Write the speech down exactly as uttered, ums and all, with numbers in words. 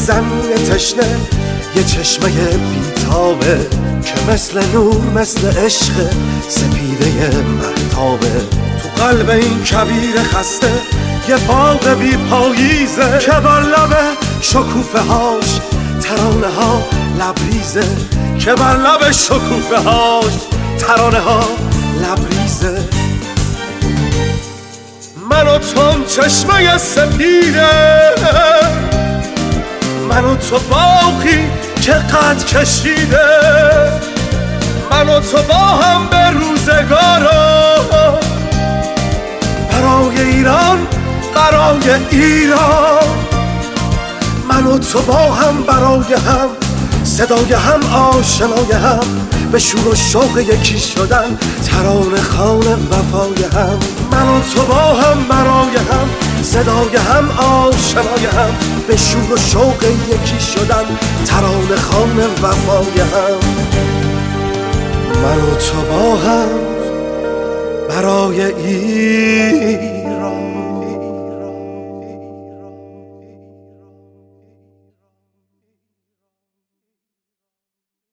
زمین تشنه یه چشمه بیتابه که مثل نور مثل عشق سپیده مهتابه. تو قلب این کبیر خسته یه باغ بی پاییزه که بر لب شکوفه هاش ترانه ها لبریزه که بر لب شکوفه هاش ترانه ها لبریزه. من و تو چشمه سپیده، من و تو باغی که قد کشیده، من و تو با هم به روزگارا برای ایران برای ایران. من و تو با هم برای هم صدای هم آشنای هم به شور و شوق یکی شدن ترانه خوان وفای هم. من و تو با هم برای هم صدای هم آشنای هم به شور و شوق یکی شدن ترانه خوان وفای هم. من و تو با هم برای ایران.